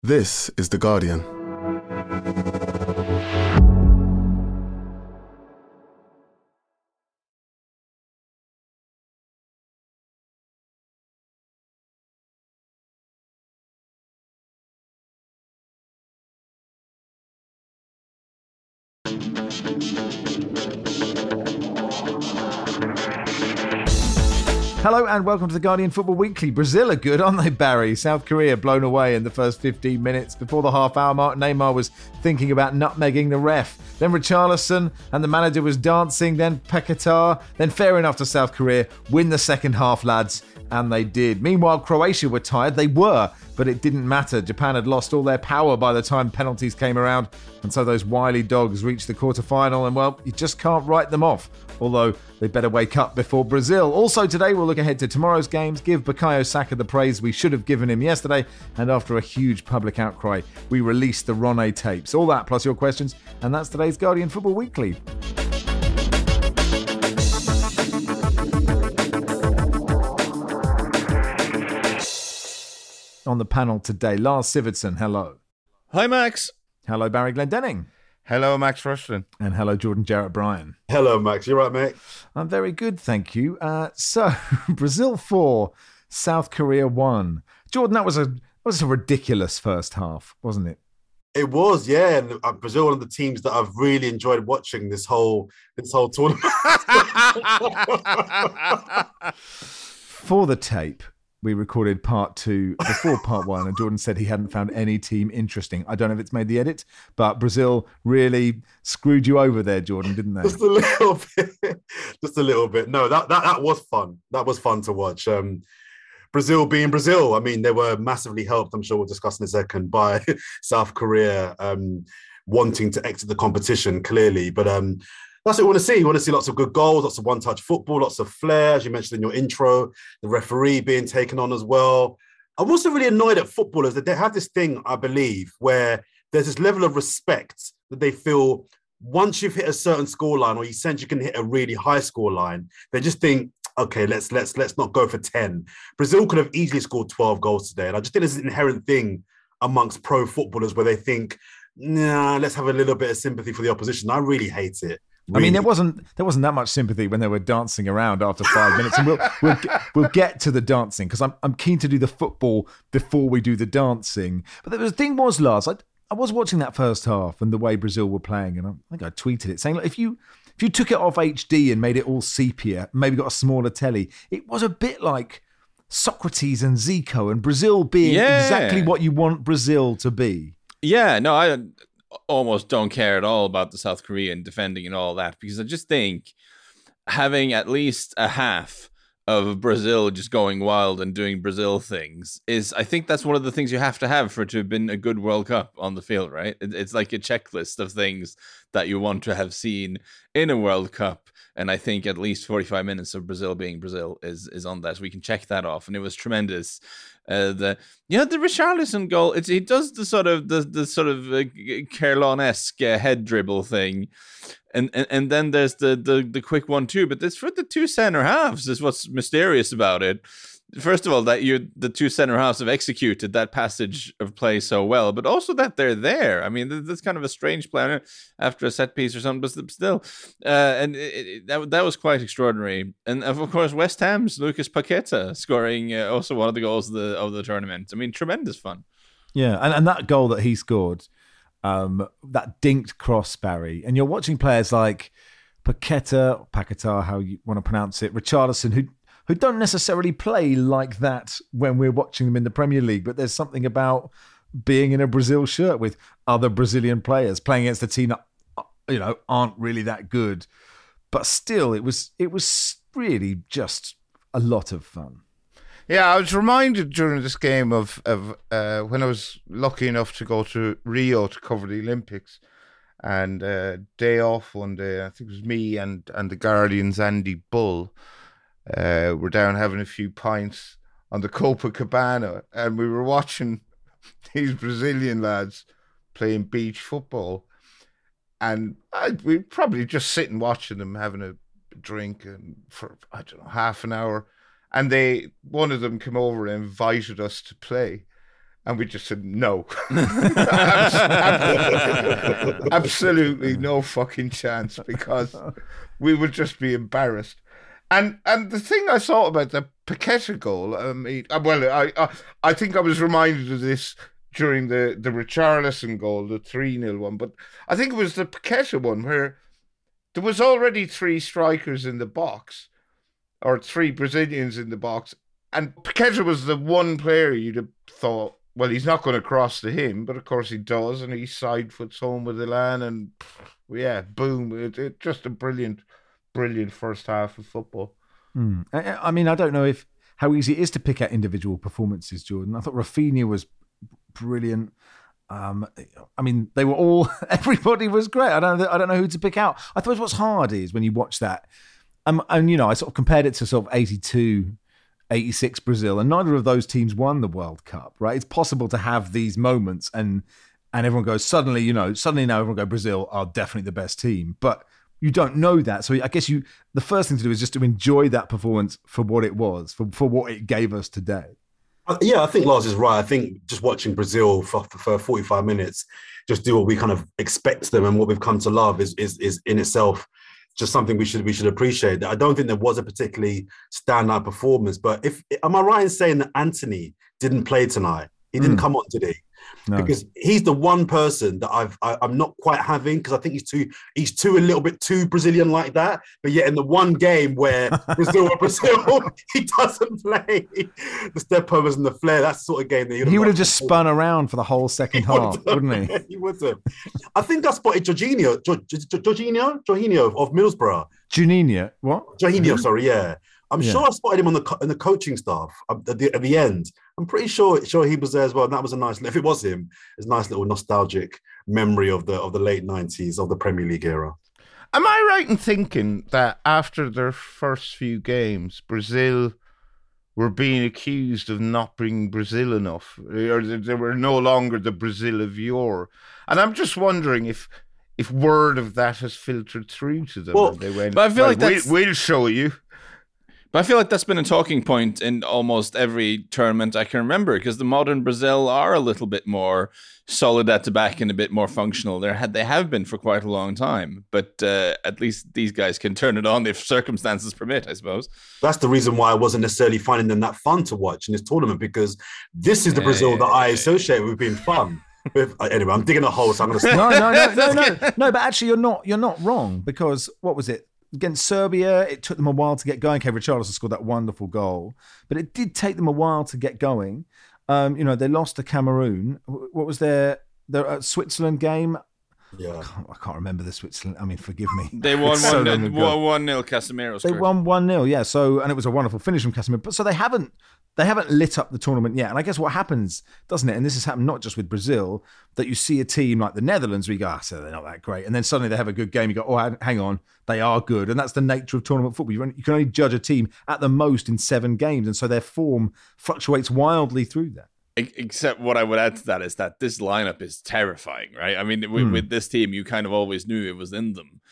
This is The Guardian. Hello and welcome to The Guardian Football Weekly. Brazil are good, aren't they, Barry? South Korea blown away in the first 15 minutes. Before the half-hour mark, Neymar was thinking about nutmegging the ref. Then Richarlison and the manager was dancing. Then Paquetá. Then fair enough to South Korea. Win the second half, lads. And they did. Meanwhile, Croatia were tired. They were, but it didn't matter. Japan had lost all their power by the time penalties came around. And so those wily dogs reached the quarter-final. And, well, you just can't write them off. Although they better wake up before Brazil. Also today, we'll look ahead to tomorrow's games, give Bukayo Saka the praise we should have given him yesterday, and after a huge public outcry, we released the Ronne tapes. All that plus your questions, and that's today's Guardian Football Weekly. On the panel today, Lars Sivertsen, hello. Hi, Max. Hello, Barry Glendenning. Hello, Max Rushton. And hello, Jordan Jarrett Bryan. Hello, Max. You right, mate? I'm very good, thank you. So, Brazil 4, South Korea 1. Jordan, that was a ridiculous first half, wasn't it? It was, yeah. And Brazil, one of the teams that I've really enjoyed watching this whole tournament. For the tape, we recorded part 2 before part 1, and Jordan said he hadn't found any team interesting. I don't know if it's made the edit, but Brazil really screwed you over there, Jordan, didn't they? Just a little bit. Just a little bit. No, that was fun. That was fun to watch. Brazil being Brazil, I mean, they were massively helped, I'm sure we'll discuss in a second, by South Korea wanting to exit the competition, clearly. But that's what we want to see. You want to see lots of good goals, lots of one-touch football, lots of flair, as you mentioned in your intro, the referee being taken on as well. I'm also really annoyed at footballers that they have this thing, I believe, where there's this level of respect that they feel once you've hit a certain scoreline, or you sense you can hit a really high scoreline, they just think, okay, let's not go for 10. Brazil could have easily scored 12 goals today. And I just think there's an inherent thing amongst pro footballers where they think, nah, let's have a little bit of sympathy for the opposition. I really hate it. Really. I mean, there wasn't that much sympathy when they were dancing around after 5 minutes, and we'll get to the dancing because I'm keen to do the football before we do the dancing. But the thing was, Lars, I was watching that first half and the way Brazil were playing, and I think I tweeted it saying, look, if you took it off HD and made it all sepia, maybe got a smaller telly, it was a bit like Socrates and Zico and Brazil being exactly what you want Brazil to be. Yeah, no, I almost don't care at all about the South Korean defending and all that, because I just think having at least a half of Brazil just going wild and doing Brazil things I think that's one of the things you have to have for it to have been a good World Cup on the field, right? It's like a checklist of things that you want to have seen in a World Cup. And I think at least 45 minutes of Brazil being Brazil is on that. We can check that off. And it was tremendous. The Richarlison goal, he does the sort of Kerlon-esque head dribble thing. And then there's the quick one too, but it's for the two center halves is what's mysterious about it. First of all, that the two center halves have executed that passage of play so well, but also that they're there. I mean, that's kind of a strange play after a set piece or something, but still, and that was quite extraordinary. And of course, West Ham's Lucas Paqueta scoring also one of the goals of the tournament. I mean, tremendous fun. Yeah, and that goal that he scored. That dinked cross, Barry, and you're watching players like Paqueta, how you want to pronounce it, Richarlison, who don't necessarily play like that when we're watching them in the Premier League, but there's something about being in a Brazil shirt with other Brazilian players playing against a team that aren't really that good, but still it was really just a lot of fun. Yeah, I was reminded during this game of when I was lucky enough to go to Rio to cover the Olympics, and day off one day, I think it was me and the Guardian's Andy Bull, were down having a few pints on the Copacabana, and we were watching these Brazilian lads playing beach football, and we'd probably just sitting watching them having a drink and for, I don't know, half an hour. And one of them came over and invited us to play. And we just said, no. Absolutely no fucking chance, because we would just be embarrassed. And the thing I thought about the Paqueta goal, I think I was reminded of this during the Richarlison goal, the 3-0 one, but I think it was the Paqueta one where there was already 3 strikers in the box, or 3 Brazilians in the box, and Paqueta was the one player you'd have thought, well, he's not going to cross to him, but of course he does, and he side foots home with Elan, and yeah, boom! It just a brilliant first half of football. I mean, I don't know how easy it is to pick out individual performances, Jordan. I thought Rafinha was brilliant. I mean, they were all. Everybody was great. I don't know who to pick out. I suppose what's hard is when you watch that, and I sort of compared it to sort of 82. 86 Brazil, and neither of those teams won the World Cup, right? It's possible to have these moments and everyone goes, suddenly now everyone go, Brazil are definitely the best team. But you don't know that. So I guess the first thing to do is just to enjoy that performance for what it was, for what it gave us today. Yeah, I think Lars is right. I think just watching Brazil for 45 minutes, just do what we kind of expect them and what we've come to love is in itself just something we should appreciate. I don't think there was a particularly standout performance, but am I right in saying that Antony didn't play tonight? He didn't come on today. No. Because he's the one person that I'm not quite having, because I think he's too a little bit too Brazilian like that. But yet in the one game where Brazil, he doesn't play. The step overs and the flair, that's the sort of game that he would have just spun around for the whole second half, wouldn't he? He would have. I think I spotted Jorginho of Middlesbrough. Juninho, what? Jorginho, sorry, yeah. I'm sure I spotted him in the coaching staff at the end. I'm pretty sure he was there as well. And that was a nice, if it was him, it's a nice little nostalgic memory of the late 90s, of the Premier League era. Am I right in thinking that after their first few games, Brazil were being accused of not being Brazil enough, or they were no longer the Brazil of yore? And I'm just wondering if word of that has filtered through to them. Well, and they went, but I feel like we'll show you. But I feel like that's been a talking point in almost every tournament I can remember, because the modern Brazil are a little bit more solid at the back and a bit more functional. They have been for quite a long time, but at least these guys can turn it on if circumstances permit, I suppose. That's the reason why I wasn't necessarily finding them that fun to watch in this tournament, because this is the Brazil that I associate with being fun. Anyway, I'm digging a hole, so I'm going to stop. No, but actually you're not wrong, because what was it? Against Serbia, it took them a while to get going. Okay, Richarlison scored that wonderful goal, but it did take them a while to get going. They lost to Cameroon. What was their Switzerland game? Yeah, I can't remember the Switzerland. I mean, forgive me. They won 1-0. Casemiro scored. They won 1-0. Yeah. So, and it was a wonderful finish from Casemiro. But so they haven't lit up the tournament yet. And I guess what happens, doesn't it? And this has happened not just with Brazil, that you see a team like the Netherlands, where you go, so they're not that great, and then suddenly they have a good game. You go, oh, hang on, they are good, and that's the nature of tournament football. You can only judge a team at the most in 7 games, and so their form fluctuates wildly through that. Except what I would add to that is that this lineup is terrifying, right? I mean, with this team, you kind of always knew it was in them.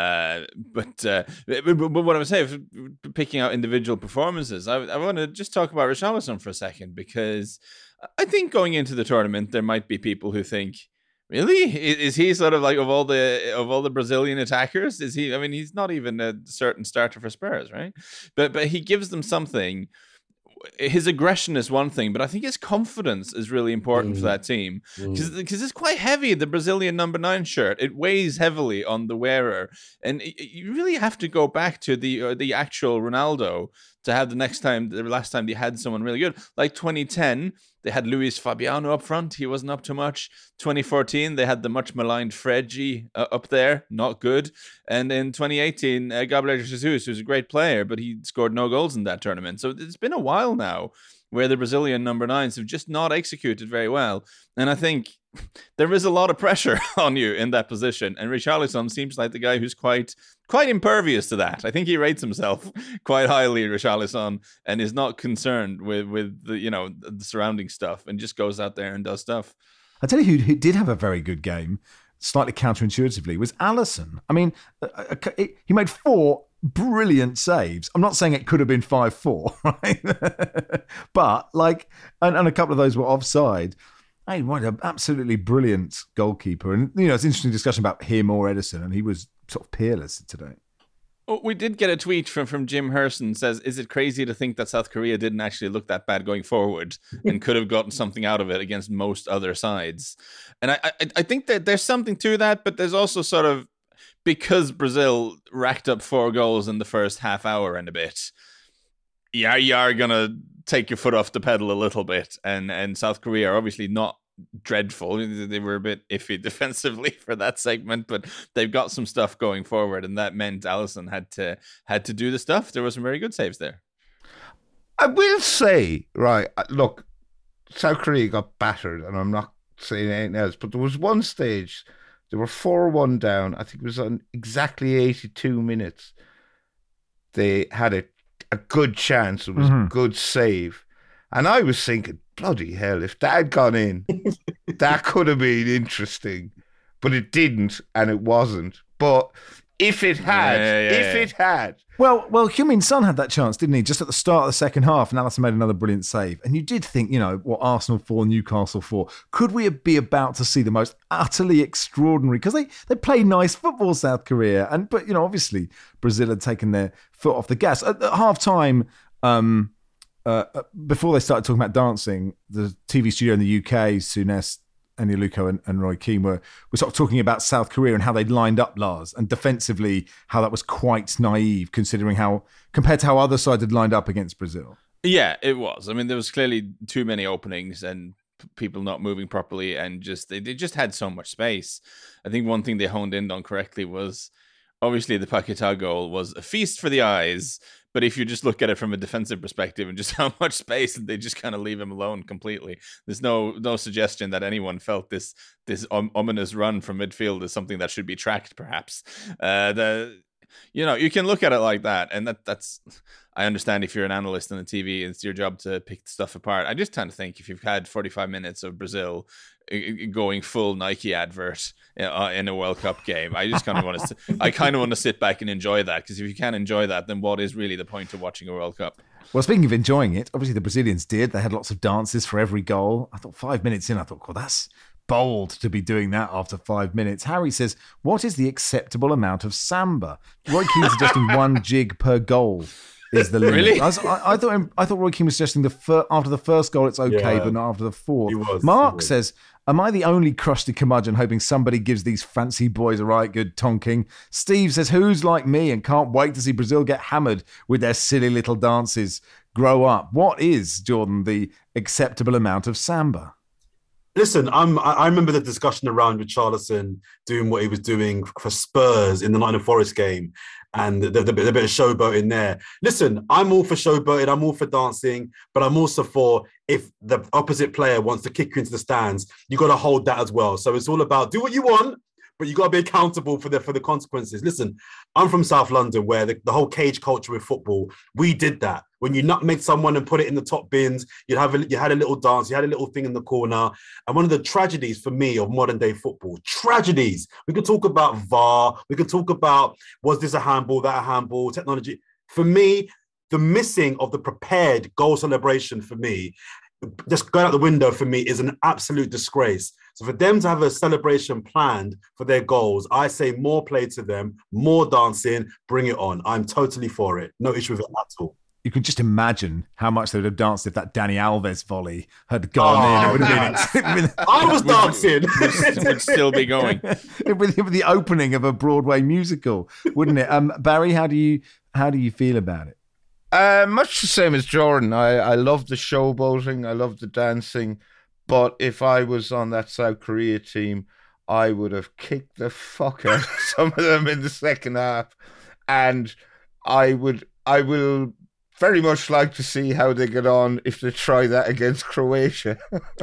But what I would say, picking out individual performances, I want to just talk about Richarlison for a second, because I think going into the tournament, there might be people who think, really, is he sort of like of all the Brazilian attackers? Is he? I mean, he's not even a certain starter for Spurs, right? But he gives them something. His aggression is one thing, but I think his confidence is really important for that team, because it's quite heavy. The Brazilian number 9 shirt, it weighs heavily on the wearer, and you really have to go back to the actual Ronaldo to have the last time they had someone really good. Like 2010, they had Luis Fabiano up front. He wasn't up to much. 2014, they had the much maligned Fredji up there, not good. And in 2018, Gabriel Jesus, who's a great player, but he scored no goals in that tournament. So it's been a while now where the Brazilian number 9s have just not executed very well. And I think there is a lot of pressure on you in that position. And Richarlison seems like the guy who's quite impervious to that. I think he rates himself quite highly, Richarlison, and is not concerned with the surrounding stuff, and just goes out there and does stuff. I tell you who did have a very good game, slightly counterintuitively, was Alisson. I mean, he made 4 brilliant saves. I'm not saying it could have been 5-4, right? But like, and a couple of those were offside. Hey, what an absolutely brilliant goalkeeper. And, you know, it's an interesting discussion about him or Edison, and he was sort of peerless today. Oh, we did get a tweet from Jim Herson says, is it crazy to think that South Korea didn't actually look that bad going forward and could have gotten something out of it against most other sides? And I think that there's something to that, but there's also sort of, because Brazil racked up 4 goals in the first half hour and a bit, you are going to take your foot off the pedal a little bit. And South Korea are obviously not dreadful. They were a bit iffy defensively for that segment, but they've got some stuff going forward, and that meant Alisson had to do the stuff. There were some very good saves there. I will say, right, look, South Korea got battered, and I'm not saying anything else, but there was one stage, they were 4-1 down. I think it was on exactly 82 minutes. They had a good chance. It was a good save. And I was thinking, bloody hell, if that had gone in, that could have been interesting. But it didn't, and it wasn't. But if it had. Well, Heung-min Son had that chance, didn't he? Just at the start of the second half, and Alisson made another brilliant save. And you did think, you know, what Arsenal for, Newcastle for. Could we be about to see the most utterly extraordinary? Because they play nice football, South Korea. But, you know, obviously, Brazil had taken their foot off the gas. At half-time, before they started talking about dancing, the TV studio in the UK, Souness, Enya Luko and Roy Keane were sort of talking about South Korea and how they'd lined up, Lars, and defensively how that was quite naive compared to how other sides had lined up against Brazil. Yeah, it was. I mean, there was clearly too many openings and people not moving properly, and they just had so much space. I think one thing they honed in on correctly was obviously the Paquetá goal was a feast for the eyes. But if you just look at it from a defensive perspective and just how much space, they just kind of leave him alone completely. There's no suggestion that anyone felt this ominous run from midfield is something that should be tracked, perhaps. You can look at it like that, and that's. I understand if you're an analyst on the TV, it's your job to pick stuff apart. I just kind of think if you've had 45 minutes of Brazil going full Nike advert in a World Cup game, I just kind of want to sit back and enjoy that, because if you can't enjoy that, then what is really the point of watching a World Cup? Well, speaking of enjoying it, obviously the Brazilians did. They had lots of dances for every goal. I thought 5 minutes in, well, that's bold to be doing that after 5 minutes. Harry says, what is the acceptable amount of samba? Roy Keane suggesting 1 jig per goal is the limit. Really? I thought Roy Keane was suggesting after the first goal it's okay, but not after the fourth. Mark says, am I the only crusty curmudgeon hoping somebody gives these fancy boys a right good tonking? Steve says, who's like me and can't wait to see Brazil get hammered with their silly little dances? Grow up. What is, Jordan, the acceptable amount of samba? Listen, I remember the discussion around Richarlison doing what he was doing for Spurs in the Nottingham Forest game, and the bit of showboat in there. Listen, I'm all for showboating, I'm all for dancing, but I'm also for, if the opposite player wants to kick you into the stands, you got to hold that as well. So it's all about do what you want, but you got to be accountable for the consequences. Listen, I'm from South London, where the whole cage culture with football, we did that. When you nutmeg someone and put it in the top bins, you had a little dance, you had a little thing in the corner. And one of the tragedies for me of modern day football, we could talk about VAR, we could talk about, was this a handball, that a handball, technology. For me, the missing of the prepared goal celebration for me, just going out the window for me, is an absolute disgrace. So for them to have a celebration planned for their goals, I say more play to them, more dancing, bring it on. I'm totally for it. No issue with it at all. You could just imagine how much they would have danced if that Dani Alves volley had gone in. It would have been. I was dancing. Would still be going. It would be the opening of a Broadway musical, wouldn't it? Barry, how do you feel about it? Much the same as Jordan. I love the showboating. I love the dancing. But if I was on that South Korea team, I would have kicked the fuck out of some of them in the second half. And I will very much like to see how they get on if they try that against Croatia.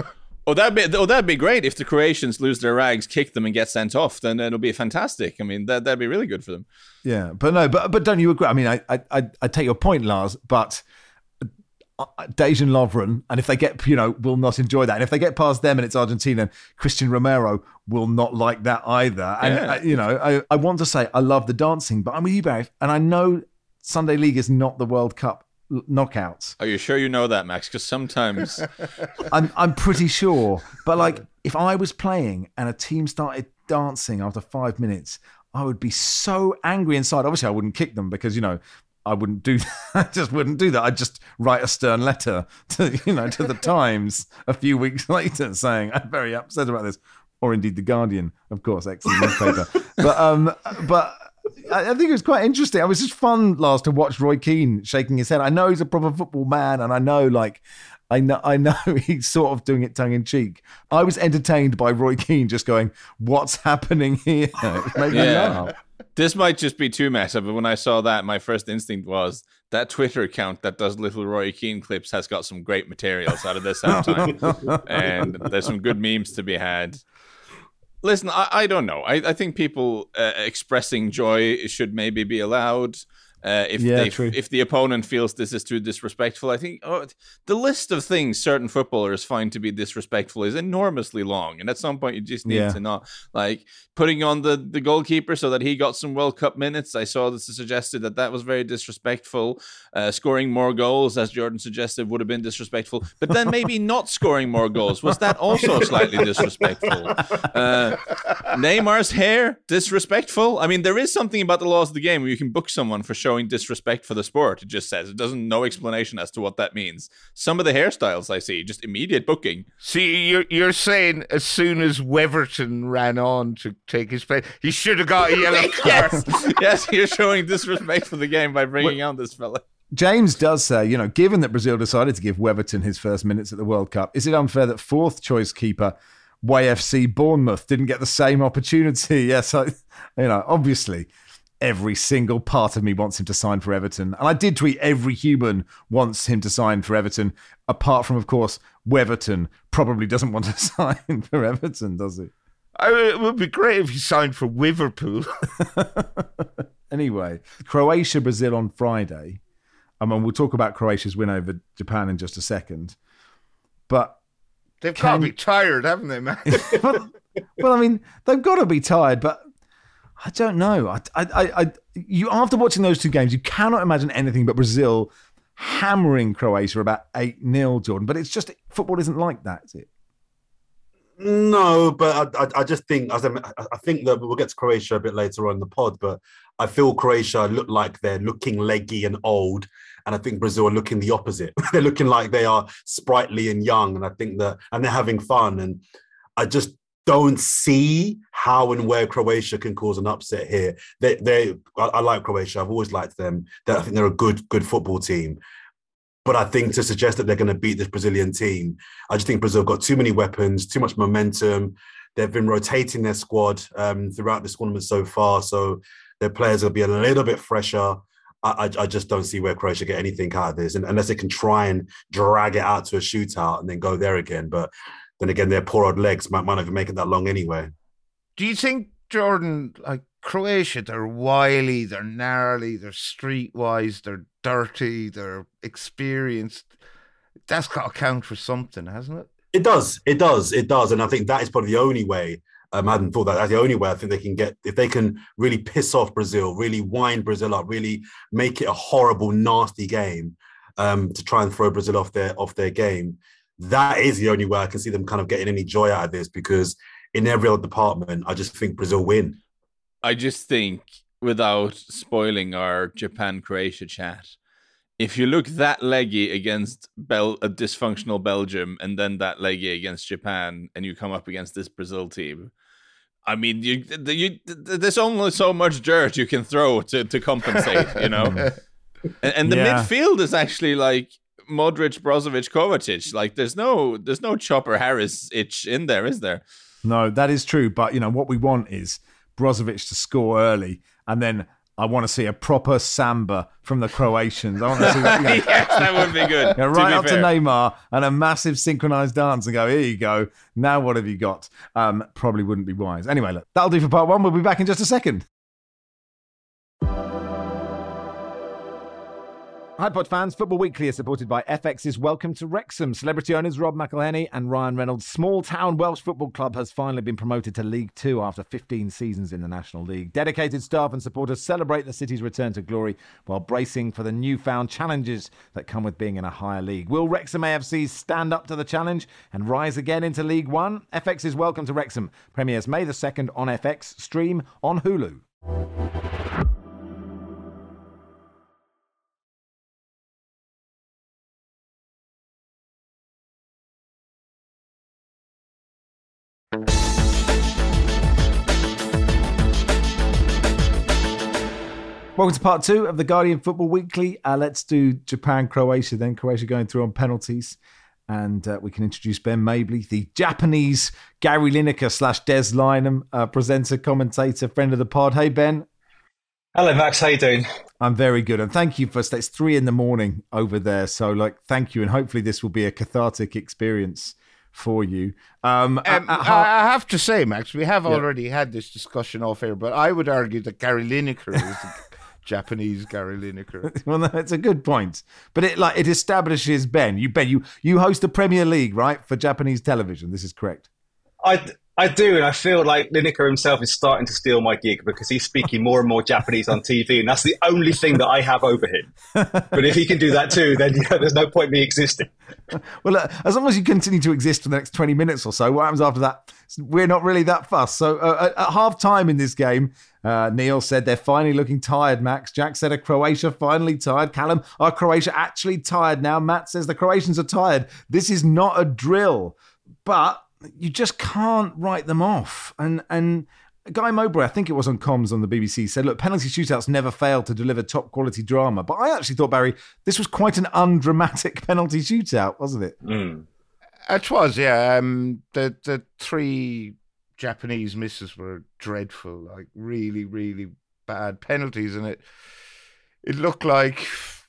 That'd be great if the Croatians lose their rags, kick them, and get sent off. Then it'll be fantastic. I mean, that'd be really good for them. Yeah, but don't you agree? I mean, I take your point, Lars, but Dejan Lovren, and if they get, will not enjoy that. And if they get past them and it's Argentina, Christian Romero will not like that either. And, I want to say I love the dancing, but I'm with you, Barry. And I know Sunday League is not the World Cup knockouts. Are you sure you know that, Max? Because sometimes... I'm pretty sure. But like, if I was playing and a team started dancing after 5 minutes, I would be so angry inside. Obviously, I wouldn't kick them because, I wouldn't do that. I just wouldn't do that. I'd just write a stern letter to the Times a few weeks later saying I'm very upset about this, or indeed the Guardian, of course, excellent newspaper. But I think it was quite interesting. It was just fun to watch Roy Keane shaking his head. I know he's a proper football man, and I know he's sort of doing it tongue in cheek. I was entertained by Roy Keane just going, "What's happening here?" It made me laugh. This might just be too meta, but when I saw that, my first instinct was that Twitter account that does little Roy Keane clips has got some great materials out of this halftime. And there's some good memes to be had. Listen, I don't know. I think people expressing joy should maybe be allowed. If the opponent feels this is too disrespectful, I think the list of things certain footballers find to be disrespectful is enormously long, and at some point you just need to not, like, putting on the goalkeeper so that he got some World Cup minutes. I saw this suggested that was very disrespectful. Scoring more goals, as Jordan suggested, would have been disrespectful, but then maybe not scoring more goals, was that also slightly disrespectful? Neymar's hair, disrespectful. I mean, there is something about the laws of the game where you can book someone for showing disrespect for the sport. It just says, it doesn't, no explanation as to what that means. Some of the hairstyles I see, just immediate booking. See, you're saying as soon as Weverton ran on to take his place, he should have got a yellow card. Yes, you're showing disrespect for the game by bringing on this fella. James does say, given that Brazil decided to give Weverton his first minutes at the World Cup, is it unfair that fourth choice keeper YFC Bournemouth didn't get the same opportunity? Yes, obviously every single part of me wants him to sign for Everton. And I did tweet, every human wants him to sign for Everton, apart from, of course, Weverton probably doesn't want to sign for Everton, does he? It would be great if he signed for Liverpool. Anyway, Croatia-Brazil on Friday. We'll talk about Croatia's win over Japan in just a second. But they've got to be tired, haven't they, man? They've got to be tired, but I don't know. You after watching those two games, you cannot imagine anything but Brazil hammering Croatia about 8-0, Jordan. But it's just, football isn't like that, is it? No, but I just think, I think that we'll get to Croatia a bit later on in the pod, but I feel Croatia look like they're looking leggy and old, and I think Brazil are looking the opposite. They're looking like they are sprightly and young, and I think and they're having fun, and I just don't see how and where Croatia can cause an upset here. I like Croatia. I've always liked them. I think they're a good football team. But I think to suggest that they're going to beat this Brazilian team, I just think Brazil got too many weapons, too much momentum. They've been rotating their squad throughout this tournament so far, so their players will be a little bit fresher. I just don't see where Croatia get anything out of this, and unless they can try and drag it out to a shootout and then go there again. But then again, their poor old legs might not even make it that long anyway. Do you think, Jordan, like Croatia, they're wily, they're gnarly, they're streetwise, they're dirty, they're experienced? That's got to count for something, hasn't it? It does. And I think that is probably the only way. I hadn't thought that. That's the only way I think they can get, if they can really piss off Brazil, really wind Brazil up, really make it a horrible, nasty game to try and throw Brazil off their game. That is the only way I can see them kind of getting any joy out of this, because in every other department, I just think Brazil win. I just think, without spoiling our Japan-Croatia chat, if you look that leggy against a dysfunctional Belgium and then that leggy against Japan, and you come up against this Brazil team, I mean, there's only so much dirt you can throw to compensate, And the midfield is actually like Modric, Brozovic, Kovacic. Like there's no Chopper Harris itch in there, is there? No, that is true. But what we want is Brozovic to score early, and then I want to see a proper samba from the Croatians. I want to see that. Yes, that would be good. Right up to Neymar and a massive synchronized dance and go, here you go. Now what have you got? Probably wouldn't be wise. Anyway, look, that'll do for part one. We'll be back in just a second. Hi, Pod fans. Football Weekly is supported by FX's Welcome to Wrexham. Celebrity owners Rob McElhenney and Ryan Reynolds' small-town Welsh football club has finally been promoted to League Two after 15 seasons in the National League. Dedicated staff and supporters celebrate the city's return to glory while bracing for the newfound challenges that come with being in a higher league. Will Wrexham AFC stand up to the challenge and rise again into League One? FX's Welcome to Wrexham premieres May the 2nd on FX, stream on Hulu. Welcome to part 2 of the Guardian Football Weekly. Let's do Japan-Croatia then. Croatia going through on penalties. And we can introduce Ben Mabley, the Japanese Gary Lineker / Des Lynam, presenter, commentator, friend of the pod. Hey, Ben. Hello, Max. How you doing? I'm very good. And thank you it's 3 a.m. over there. So, thank you. And hopefully this will be a cathartic experience for you. I have to say, Max, we have already had this discussion off air, but I would argue that Gary Lineker is the Japanese Gary Lineker. Well, no, it's a good point, but it establishes Ben. You host the Premier League, right, for Japanese television. This is correct. I do, and I feel like Lineker himself is starting to steal my gig because he's speaking more and more Japanese on TV, and that's the only thing that I have over him. But if he can do that too, then there's no point in me existing. Well, as long as you continue to exist for the next 20 minutes or so, what happens after that? We're not really that fussed. So at half time in this game, Neil said they're finally looking tired, Max. Jack said, are Croatia finally tired? Callum, are Croatia actually tired now? Matt says the Croatians are tired. This is not a drill. But you just can't write them off. And Guy Mowbray, I think it was on comms on the BBC, said, look, penalty shootouts never fail to deliver top-quality drama. But I actually thought, Barry, this was quite an undramatic penalty shootout, wasn't it? Mm. It was, yeah. The 3 Japanese misses were dreadful, really, really bad penalties. And it looked like,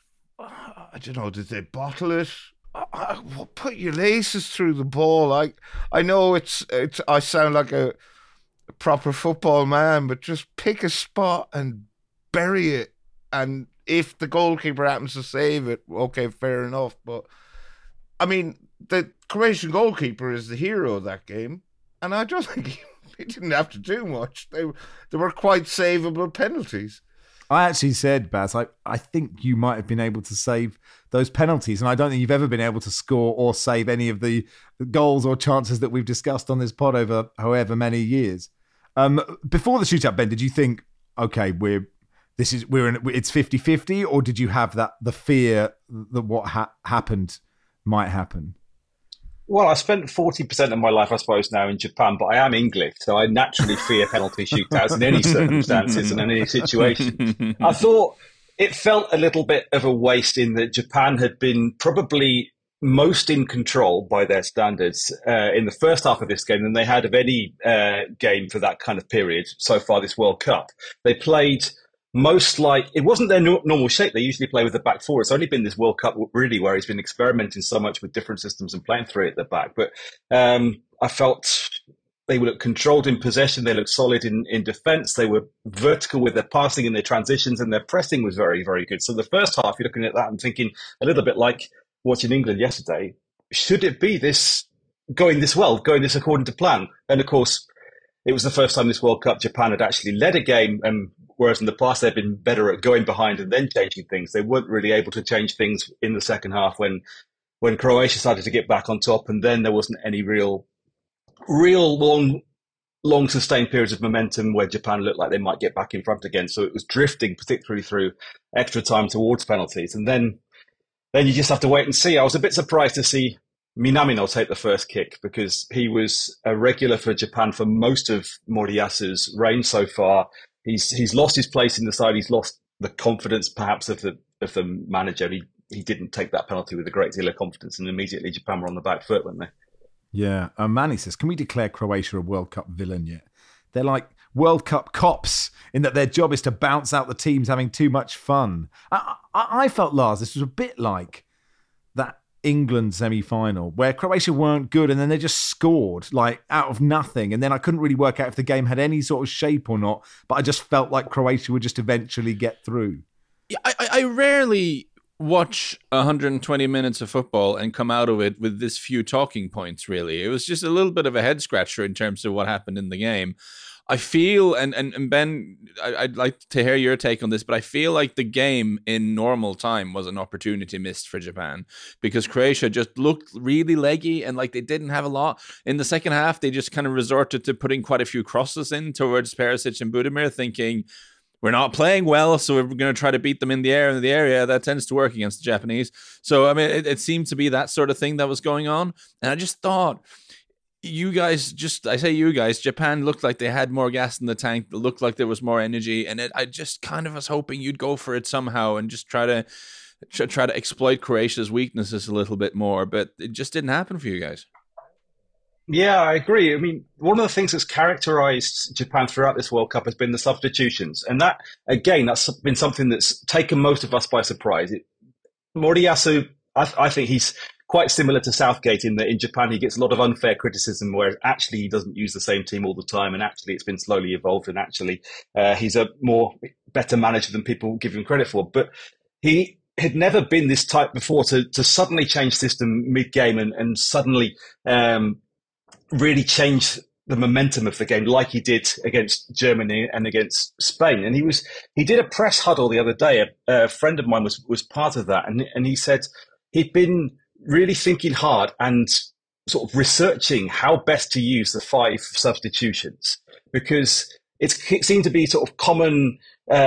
I don't know, did they bottle it? Put your laces through the ball. I know I sound like a proper football man, but just pick a spot and bury it. And if the goalkeeper happens to save it, okay, fair enough. But I mean, the Croatian goalkeeper is the hero of that game, and I don't think he didn't have to do much. They were quite savable penalties. I actually said, Baz, I think you might have been able to save those penalties, and I don't think you've ever been able to score or save any of the goals or chances that we've discussed on this pod over however many years. Before the shootout, Ben, did you think, okay, it's 50-50, or did you have the fear that what happened might happen? Well, I spent 40% of my life, I suppose, now in Japan, but I am English, so I naturally fear penalty shootouts in any circumstances and in any situation. I thought it felt a little bit of a waste in that Japan had been probably most in control by their standards in the first half of this game than they had of any game for that kind of period so far this World Cup. They played most like, it wasn't their normal shape. They usually play with the back four. It's only been this World Cup really where he's been experimenting so much with different systems and playing 3 at the back. But I felt they looked controlled in possession. They looked solid in defence. They were vertical with their passing and their transitions, and their pressing was very, very good. So the first half, you're looking at that and thinking a little bit like watching England yesterday. Should it be going this well, going this according to plan? And of course, it was the first time this World Cup Japan had actually led a game, and whereas in the past they've been better at going behind and then changing things. They weren't really able to change things in the second half when Croatia started to get back on top, and then there wasn't any real long sustained periods of momentum where Japan looked like they might get back in front again. So it was drifting, particularly through extra time towards penalties. And then you just have to wait and see. I was a bit surprised to see Minamino take the first kick because he was a regular for Japan for most of Moriyasa's reign so far. He's lost his place in the side. He's lost the confidence, perhaps, of the manager. He didn't take that penalty with a great deal of confidence, and immediately Japan were on the back foot, weren't they? Yeah. Manny says, can we declare Croatia a World Cup villain yet? They're like World Cup cops in that their job is to bounce out the teams having too much fun. I felt, Lars, this was a bit like that England semi-final where Croatia weren't good and then they just scored like out of nothing, and then I couldn't really work out if the game had any sort of shape or not, but I just felt like Croatia would just eventually get through. Yeah, I rarely watch 120 minutes of football and come out of it with this few talking points, really. It was just a little bit of a head scratcher in terms of what happened in the game. I feel, and Ben, I'd like to hear your take on this, but I feel like the game in normal time was an opportunity missed for Japan because Croatia just looked really leggy and like they didn't have a lot. In the second half, they just kind of resorted to putting quite a few crosses in towards Perisic and Budimir, thinking, we're not playing well, so we're going to try to beat them in the air in the area. That tends to work against the Japanese. So, I mean, it seemed to be that sort of thing that was going on. And I just thought, you guys, Japan looked like they had more gas in the tank. It looked like there was more energy. And I just kind of was hoping you'd go for it somehow and just try to exploit Croatia's weaknesses a little bit more. But it just didn't happen for you guys. Yeah, I agree. I mean, one of the things that's characterized Japan throughout this World Cup has been the substitutions. And that, again, that's been something that's taken most of us by surprise. Moriyasu, I think he's quite similar to Southgate in that in Japan he gets a lot of unfair criticism, whereas actually he doesn't use the same team all the time, and actually it's been slowly evolved, and actually he's a better manager than people give him credit for. But he had never been this type before to suddenly change system mid-game and suddenly really change the momentum of the game like he did against Germany and against Spain. And he did a press huddle the other day. A friend of mine was part of that, and he said he'd been really thinking hard and sort of researching how best to use the 5 substitutions, because it seemed to be sort of common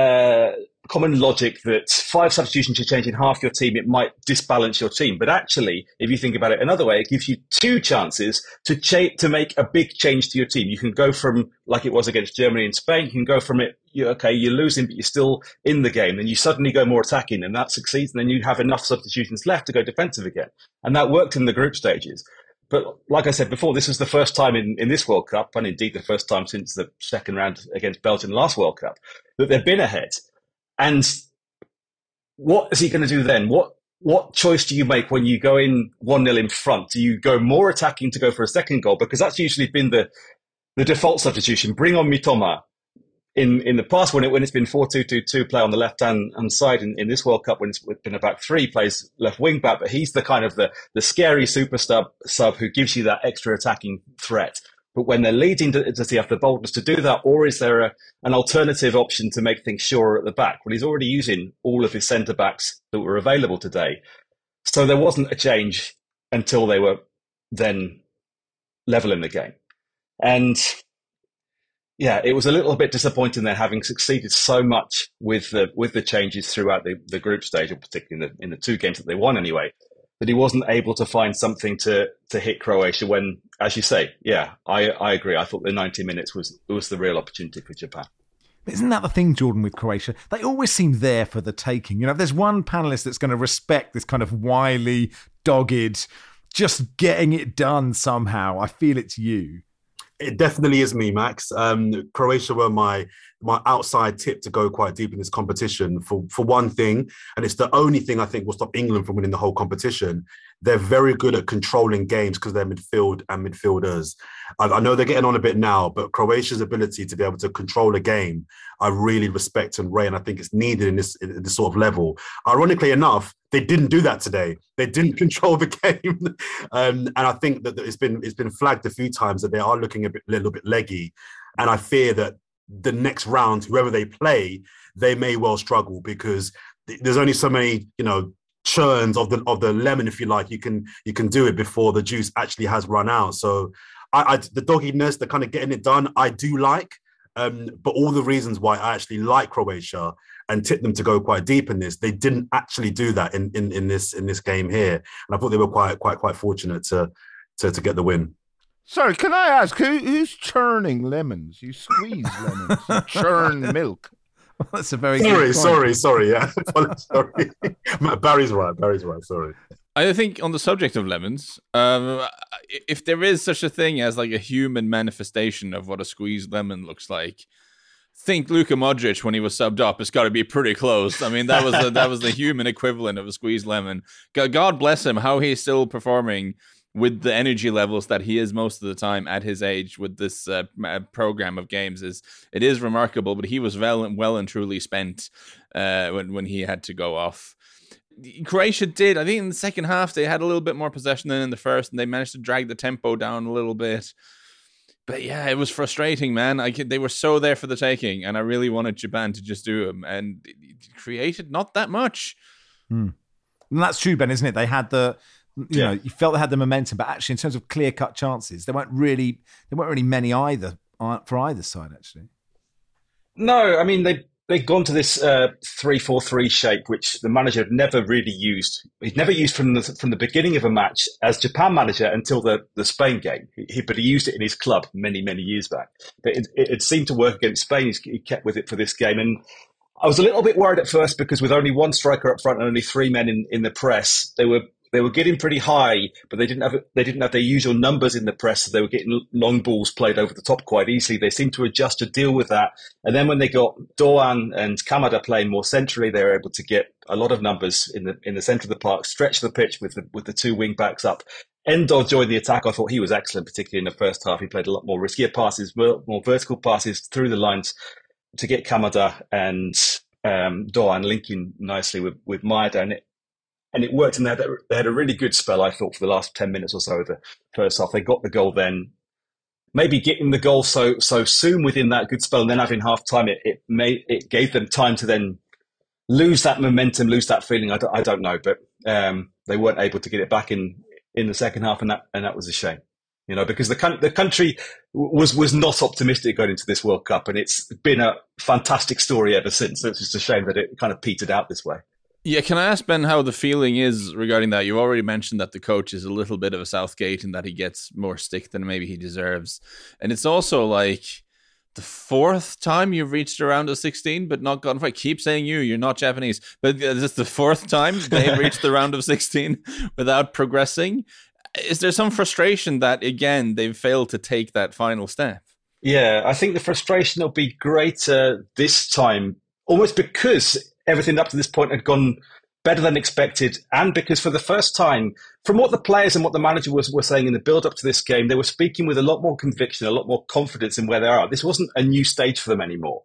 logic that 5 substitutions, you're changing half your team, it might disbalance your team. But actually, if you think about it another way, it gives you 2 chances to make a big change to your team. You can go from, like it was against Germany and Spain, you can go from it, you're losing, but you're still in the game. Then you suddenly go more attacking, and that succeeds. And then you have enough substitutions left to go defensive again. And that worked in the group stages. But like I said before, this was the first time in this World Cup, and indeed the first time since the second round against Belgium last World Cup, that they've been ahead. And what is he going to do then? What choice do you make when you go in 1-0 in front? Do you go more attacking to go for a second goal? Because that's usually been the default substitution. Bring on Mitoma. In the past, when it's been 4-2-2-2, play on the left-hand side in this World Cup, when it's been a back 3, plays left wing back, but he's the kind of the scary super sub who gives you that extra attacking threat. But when they're leading, does he have the boldness to do that? Or is there an alternative option to make things surer at the back? Well, he's already using all of his centre-backs that were available today. So there wasn't a change until they were then level in the game. And yeah, it was a little bit disappointing then, having succeeded so much with the changes throughout the group stage, or particularly in the 2 games that they won anyway, that he wasn't able to find something to hit Croatia when, as you say, yeah, I agree. I thought the 90 minutes was the real opportunity for Japan. Isn't that the thing, Jordan, with Croatia? They always seem there for the taking. If there's one panellist that's going to respect this kind of wily, dogged, just getting it done somehow, I feel it's you. It definitely is me, Max. Croatia were my outside tip to go quite deep in this competition for one thing, and it's the only thing I think will stop England from winning the whole competition. They're very good at controlling games because they're midfield and midfielders. I know they're getting on a bit now, but Croatia's ability to be able to control a game, I really respect and rate, and I think it's needed in this sort of level. Ironically enough, they didn't do that today. They didn't control the game, and I think that it's been flagged a few times that they are looking a little bit leggy, and I fear that the next round, whoever they play, they may well struggle because there's only so many, churns of the lemon, if you like. You can do it before the juice actually has run out. So the doggedness, the kind of getting it done, I do like. But all the reasons why I actually like Croatia and tip them to go quite deep in this, they didn't actually do that in this game here. And I thought they were quite fortunate to get the win. Sorry, can I ask, who's churning lemons? You squeeze lemons, you churn milk. Well, that's a very good point. Sorry. Yeah, sorry. Barry's right. Sorry. I think on the subject of lemons, if there is such a thing as like a human manifestation of what a squeezed lemon looks like, think Luka Modric when he was subbed up. It's got to be pretty close. I mean, that was the human equivalent of a squeezed lemon. God bless him, how he's still performing with the energy levels that he is most of the time at his age with this program of games it is remarkable. But he was well and truly spent when he had to go off. Croatia did. I think in the second half they had a little bit more possession than in the first, and they managed to drag the tempo down a little bit. But yeah, it was frustrating, man. They were so there for the taking, and I really wanted Japan to just do them, and it created not that much. And that's true, Ben, isn't it? They had you know, you felt they had the momentum, but actually, in terms of clear-cut chances, there weren't really many either for either side, actually. No, I mean they'd gone to this 3-4-3 shape, which the manager had never really used. He'd never used from the beginning of a match as Japan manager until the Spain game. But he used it in his club many years back. But it seemed to work against Spain. He kept with it for this game, and I was a little bit worried at first because with only one striker up front and only three men in the press, they were getting pretty high, but they didn't have their usual numbers in the press, so they were getting long balls played over the top quite easily. They seemed to adjust to deal with that, and then when they got Doan and Kamada playing more centrally, they were able to get a lot of numbers in the centre of the park, stretch the pitch with the two wing backs up. Endo joined the attack. I thought he was excellent, particularly in the first half. He played a lot more riskier passes, more vertical passes through the lines to get Kamada and Doan linking nicely with Maeda, and it worked. And they had a really good spell, I thought, for the last 10 minutes or so of the first half. They got the goal then. Maybe getting the goal so soon within that good spell and then having half time, it gave them time to then lose that momentum, lose that feeling. I don't know, but they weren't able to get it back in the second half, and that was a shame. You know, because the country was not optimistic going into this World Cup, and it's been a fantastic story ever since. So it's just a shame that it kind of petered out this way. Yeah, can I ask Ben how the feeling is regarding that? You already mentioned that the coach is a little bit of a Southgate and that he gets more stick than maybe he deserves. And it's also like the fourth time you've reached a round of 16 but not gotten far. I keep saying you're not Japanese, but it's the fourth time they've reached the round of 16 without progressing. Is there some frustration that, again, they've failed to take that final step? Yeah, I think the frustration will be greater this time, almost because everything up to this point had gone better than expected, and because for the first time, from what the players and what the manager were saying in the build-up to this game, they were speaking with a lot more conviction, a lot more confidence in where they are. This wasn't a new stage for them anymore.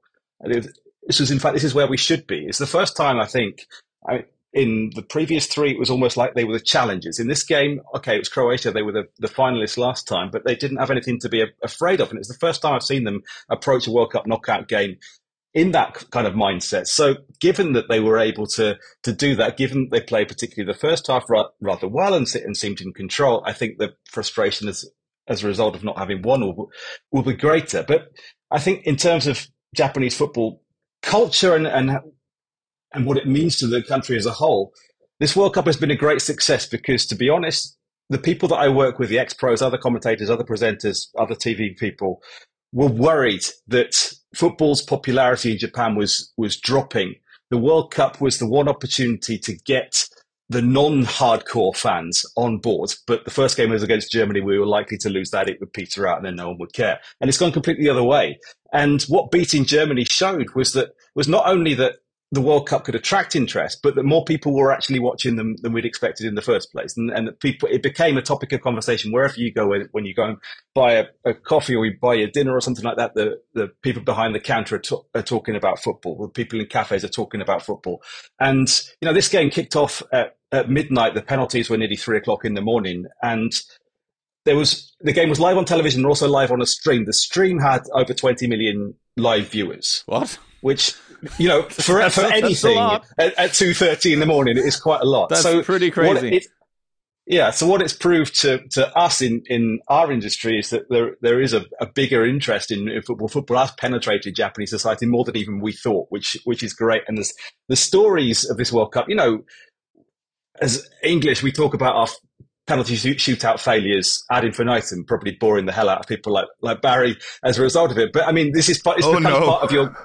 This is where we should be. It's the first time, I think, in the previous three, it was almost like they were the challengers. In this game, okay, it was Croatia. They were the finalists last time, but they didn't have anything to be afraid of. And it's the first time I've seen them approach a World Cup knockout game in that kind of mindset. So given that they were able to do that, given that they played particularly the first half rather well and seemed in control, I think the frustration as a result of not having won will be greater. But I think in terms of Japanese football culture and what it means to the country as a whole, this World Cup has been a great success because, to be honest, the people that I work with, the ex-pros, other commentators, other presenters, other TV people, were worried that football's popularity in Japan was dropping. The World Cup was the one opportunity to get the non-hardcore fans on board. But the first game was against Germany. We were likely to lose that. It would peter out and then no one would care. And it's gone completely the other way. And what beating Germany showed was not only that the World Cup could attract interest, but that more people were actually watching them than we'd expected in the first place. And that it became a topic of conversation wherever you go. When you go and buy a coffee or you buy a dinner or something like that, the people behind the counter are talking about football. The people in cafes are talking about football. And, you know, this game kicked off at midnight. The penalties were nearly 3:00 in the morning. And the game was live on television and also live on a stream. The stream had over 20 million live viewers. What? Which, you know, for anything at 2:30 in the morning, it is quite a lot. That's pretty crazy. So what it's proved to us in our industry is that there is a bigger interest in football. Football has penetrated Japanese society more than even we thought, which is great. And the stories of this World Cup, you know, as English, we talk about our penalty shootout failures ad infinitum, probably boring the hell out of people like Barry as a result of it. But I mean, this is part of your.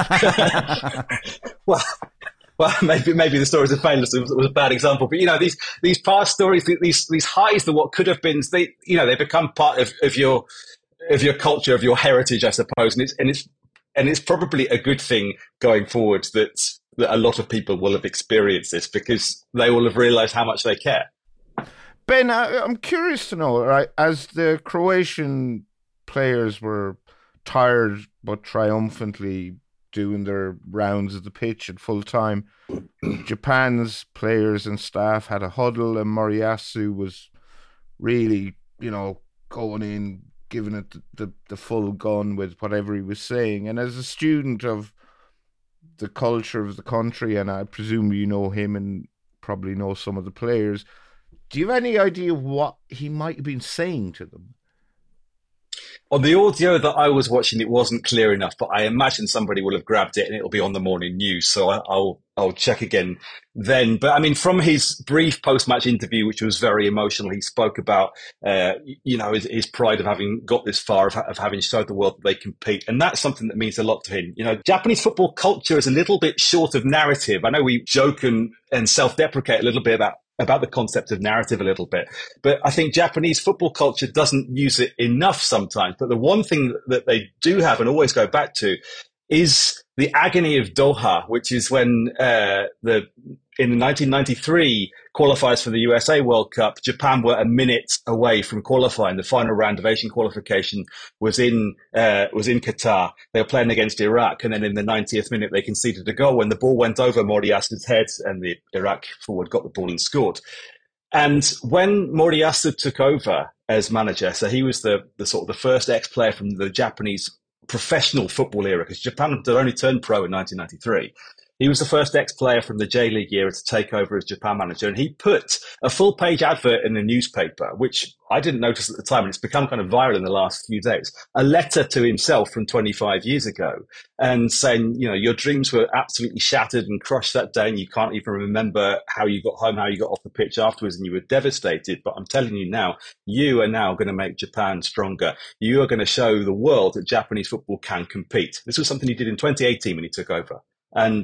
Well, maybe the stories of failures was a bad example, but you know these past stories, these highs, that what could have been, they become part of your culture, of your heritage, I suppose, and it's probably a good thing going forward that a lot of people will have experienced this because they will have realised how much they care. Ben, I'm curious to know, right, as the Croatian players were tired but triumphantly doing their rounds of the pitch at full time. Japan's players and staff had a huddle, and Moriyasu was really, going in, giving it the full gun with whatever he was saying. And as a student of the culture of the country, and I presume you know him and probably know some of the players, do you have any idea what he might have been saying to them? On the audio that I was watching, it wasn't clear enough, but I imagine somebody will have grabbed it and it'll be on the morning news. So I'll check again then. But I mean, from his brief post-match interview, which was very emotional, he spoke about, his pride of having got this far, of having showed the world that they compete. And that's something that means a lot to him. Japanese football culture is a little bit short of narrative. I know we joke and self-deprecate a little bit about the concept of narrative a little bit. But I think Japanese football culture doesn't use it enough sometimes. But the one thing that they do have and always go back to is the agony of Doha, which is when in the 1993 qualifiers for the USA World Cup, Japan were a minute away from qualifying. The final round of Asian qualification was in Qatar. They were playing against Iraq, and then in the 90th minute they conceded a goal when the ball went over Moriyasu's head, and the Iraq forward got the ball and scored. And when Moriyasu took over as manager, so he was the first ex-player from the Japanese professional football era, because Japan had only turned pro in 1993. He was the first ex-player from the J-League era to take over as Japan manager, and he put a full-page advert in the newspaper, which I didn't notice at the time, and it's become kind of viral in the last few days, a letter to himself from 25 years ago, and saying, your dreams were absolutely shattered and crushed that day, and you can't even remember how you got home, how you got off the pitch afterwards, and you were devastated. But I'm telling you now, you are now going to make Japan stronger. You are going to show the world that Japanese football can compete. This was something he did in 2018 when he took over. And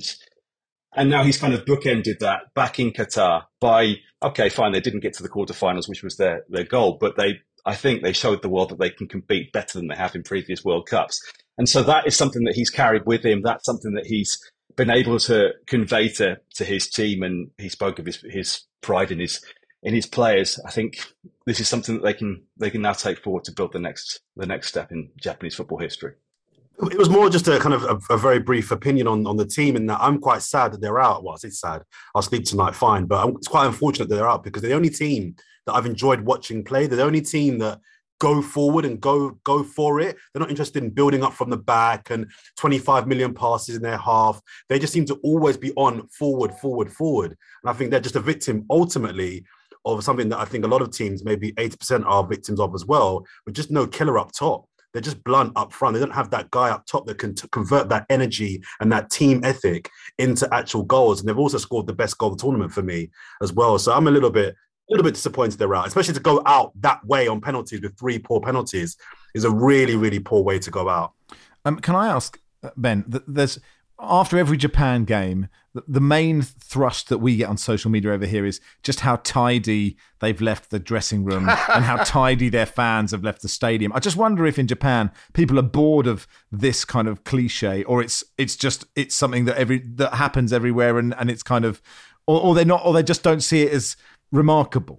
now he's kind of bookended that back in Qatar by, okay, fine, they didn't get to the quarterfinals, which was their goal, but I think they showed the world that they can compete better than they have in previous World Cups. And so that is something that he's carried with him. That's something that he's been able to convey to his team. And he spoke of his pride in his players. I think this is something that they can now take forward to build the next step in Japanese football history. It was more just a kind of a very brief opinion on the team, in that I'm quite sad that they're out. Well, it's sad. I'll sleep tonight, fine. But it's quite unfortunate that they're out, because they're the only team that I've enjoyed watching play. They're the only team that go forward and go for it. They're not interested in building up from the back and 25 million passes in their half. They just seem to always be on forward. And I think they're just a victim, ultimately, of something that I think a lot of teams, maybe 80% are victims of as well, with just no killer up top. They're just blunt up front. They don't have that guy up top that can convert that energy and that team ethic into actual goals. And they've also scored the best goal of the tournament for me as well. So I'm a little bit disappointed they're out, especially to go out that way on penalties with 3 poor penalties is a really, really poor way to go out. Can I ask, Ben, there's after every Japan game, the main thrust that we get on social media over here is just how tidy they've left the dressing room and how tidy their fans have left the stadium. I just wonder if in Japan people are bored of this kind of cliche, or it's something that happens everywhere, and it's kind of, or they're not, or they just don't see it as remarkable.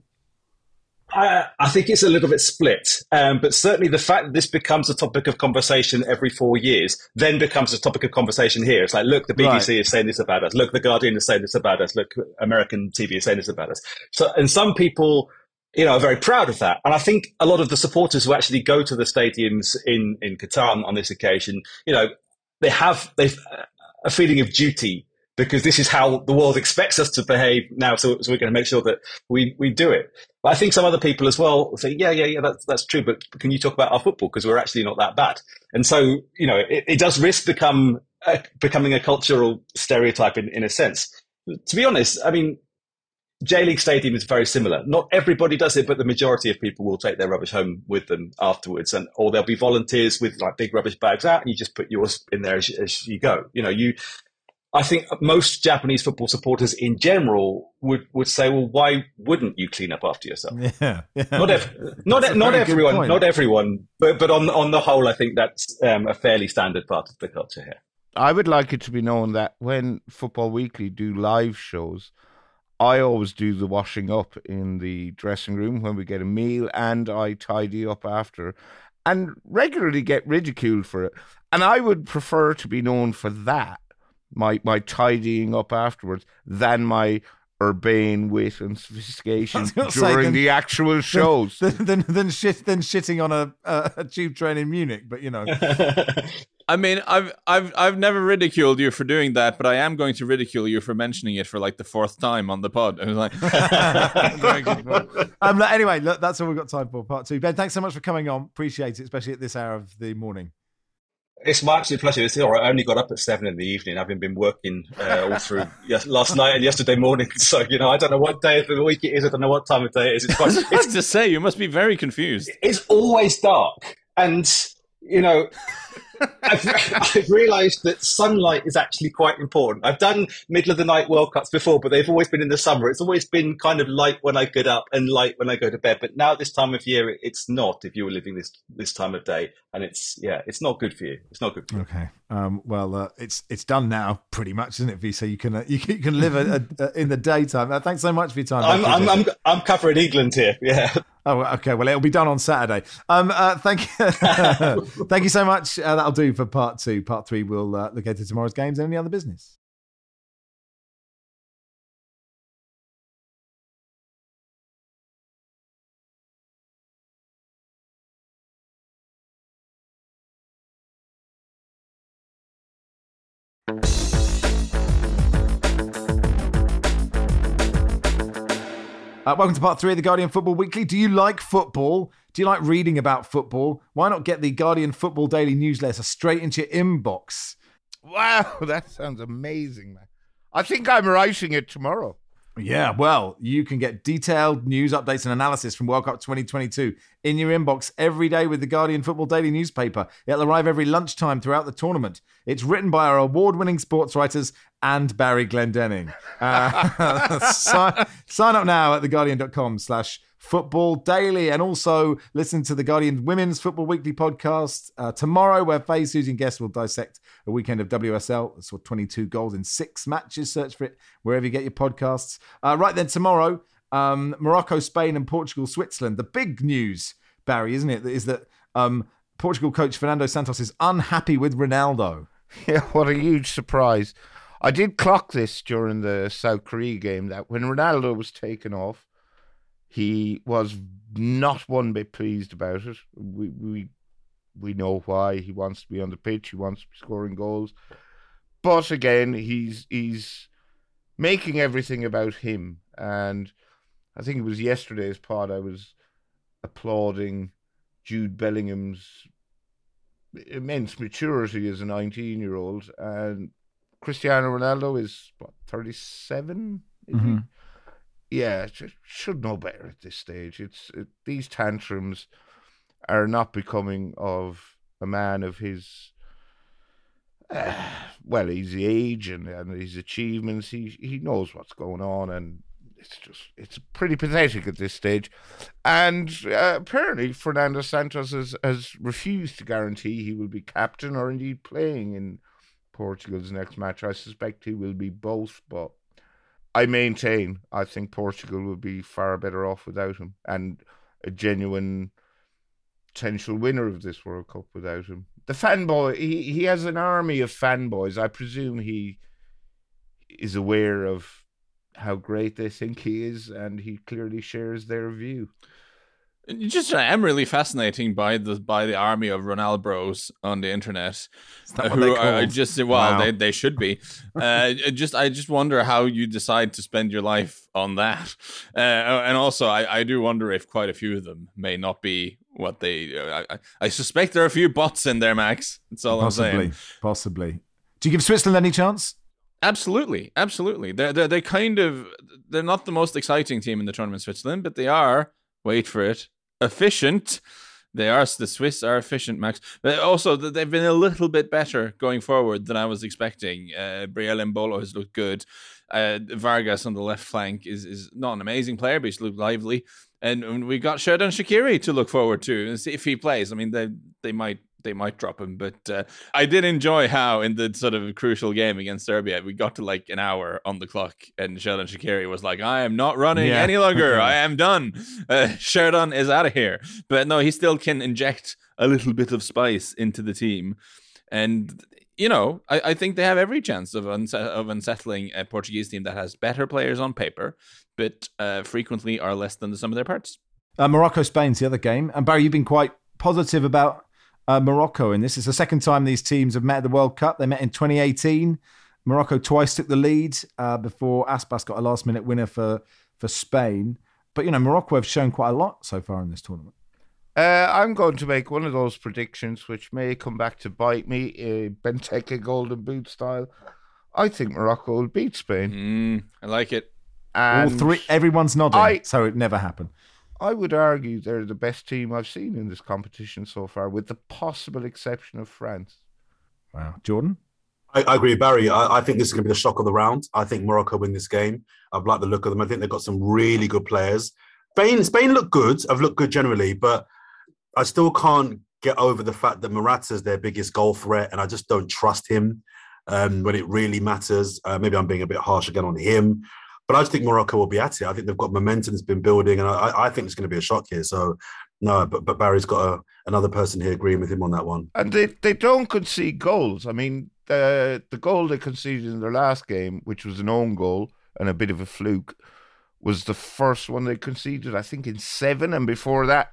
I think it's a little bit split, but certainly the fact that this becomes a topic of conversation every 4 years then becomes a topic of conversation here. It's like, look, the BBC is saying this about us. Look, the Guardian is saying this about us. Look, American TV is saying this about us. So, and some people, are very proud of that. And I think a lot of the supporters who actually go to the stadiums in Qatar on this occasion, they have a feeling of duty, because this is how the world expects us to behave now. So we're going to make sure that we do it. But I think some other people as well say, yeah, that's true. But can you talk about our football? Because we're actually not that bad. And so, it does risk becoming a cultural stereotype in a sense. To be honest, I mean, J-League Stadium is very similar. Not everybody does it, but the majority of people will take their rubbish home with them afterwards. Or there'll be volunteers with like big rubbish bags out, and you just put yours in there as you go. I think most Japanese football supporters in general would say, well, why wouldn't you clean up after yourself? Yeah. Not everyone, but on the whole, I think that's a fairly standard part of the culture here. I would like it to be known that when Football Weekly do live shows, I always do the washing up in the dressing room when we get a meal, and I tidy up after. and regularly get ridiculed for it. And I would prefer to be known for that, my tidying up afterwards, than my urbane wit and sophistication during the actual shows. Than shitting on a tube train in Munich, but you know. I mean, I've never ridiculed you for doing that, but I am going to ridicule you for mentioning it for like the 4th time on the pod. I was like, very good point. Anyway, look, that's all we've got time for. Part 2. Ben, thanks so much for coming on. Appreciate it, especially at this hour of the morning. It's my absolute pleasure. It's all right. I only got up at 7 in the evening, having been working all through last night and yesterday morning. So, I don't know what day of the week it is. I don't know what time of day it is. I was about to say, you must be very confused. It's always dark. And, I've realised that sunlight is actually quite important. I've done middle of the night World Cups before, but they've always been in the summer. It's always been kind of light when I get up and light when I go to bed. But now this time of year, it's not. If you were living this time of day, and it's not good for you. It's not good for you. Okay. Well, it's done now, pretty much, isn't it, V? So you can live in the daytime. Thanks so much for your time. I'm covering England here. Yeah. Oh, okay. Well, it'll be done on Saturday. Thank you. Thank you so much. That'll do for part 2. Part 3, we'll look into tomorrow's games and any other business. Welcome to part 3 of the Guardian Football Weekly. Do you like football? Do you like reading about football? Why not get the Guardian Football Daily newsletter straight into your inbox? Wow, that sounds amazing, man. I think I'm writing it tomorrow. Yeah, well, you can get detailed news, updates and analysis from World Cup 2022 in your inbox every day with the Guardian Football Daily newspaper. It'll arrive every lunchtime throughout the tournament. It's written by our award-winning sports writers and Barry Glendenning. Sign up now at theguardian.com/football daily, and also listen to the Guardian Women's Football Weekly podcast tomorrow, where Faye, Susie and Guest will dissect a weekend of WSL. Saw 22 goals in 6 matches. Search for it wherever you get your podcasts. Right then, tomorrow, Morocco, Spain and Portugal, Switzerland. The big news, Barry, isn't it, is that Portugal coach Fernando Santos is unhappy with Ronaldo. Yeah, what a huge surprise. I did clock this during the South Korea game, that when Ronaldo was taken off, he was not one bit pleased about it. We know why. He wants to be on the pitch. He wants to be scoring goals. But again, he's making everything about him. And I think it was yesterday's pod I was applauding Jude Bellingham's immense maturity as a 19-year-old. And Cristiano Ronaldo is, 37? Mm-hmm. Yeah, should know better at this stage. These tantrums are not becoming of a man of his, his age and his achievements. He knows what's going on, and it's pretty pathetic at this stage. And apparently Fernando Santos has refused to guarantee he will be captain or indeed playing in Portugal's next match. I suspect he will be both, but I maintain I think Portugal will be far better off without him, and a genuine potential winner of this World Cup without him. The fanboy, he has an army of fanboys. I presume he is aware of how great they think he is, and he clearly shares their view. I am really fascinating by the army of Ronalbros on the internet, who are just they should be. I just wonder how you decide to spend your life on that, and also I do wonder if quite a few of them may not be what they. I suspect there are a few bots in there, Max. That's all I'm saying. Possibly. Do you give Switzerland any chance? Absolutely. They're not the most exciting team in the tournament, Switzerland, but they are. Wait for it. Efficient. The Swiss are efficient, Max. But also, they've been a little bit better going forward than I was expecting. Brielle Mbolo has looked good. Vargas on the left flank is not an amazing player, but he's looked lively. And we got Xherdan Shaqiri to look forward to and see if he plays. I mean, they might they might drop him. But I did enjoy how in the sort of crucial game against Serbia, we got to like an hour on the clock and Xherdan Shaqiri was like, I am not running any longer. I am done. Xherdan is out of here. But no, he still can inject a little bit of spice into the team. And, you know, I think they have every chance of unsettling a Portuguese team that has better players on paper, but frequently are less than the sum of their parts. Morocco-Spain's the other game. And Barry, you've been quite positive about Morocco in this. It's the second time these teams have met at the World Cup. They met in 2018. Morocco twice took the lead before Aspas got a last-minute winner for Spain. But, you know, Morocco have shown quite a lot so far in this tournament. I'm going to make one of those predictions which may come back to bite me, Benteke Golden Boot style. I think Morocco will beat Spain. I like it. And all three, everyone's nodding, so it never happened. I would argue they're the best team I've seen in this competition so far, with the possible exception of France. Wow. Jordan? I agree with Barry. I think this is going to be the shock of the round. I think Morocco win this game. I've liked the look of them. I think they've got some really good players. Spain look good. I've looked good generally, but I still can't get over the fact that Morata's their biggest goal threat, and I just don't trust him when it really matters. Maybe I'm being a bit harsh again on him, but I just think Morocco will be at it. I think they've got momentum that's been building, and I think it's going to be a shock here. So, no, but Barry's got another person here agreeing with him on that one. And they don't concede goals. I mean, the goal they conceded in their last game, which was an own goal and a bit of a fluke, was the first one they conceded, I think, in 7, and before that,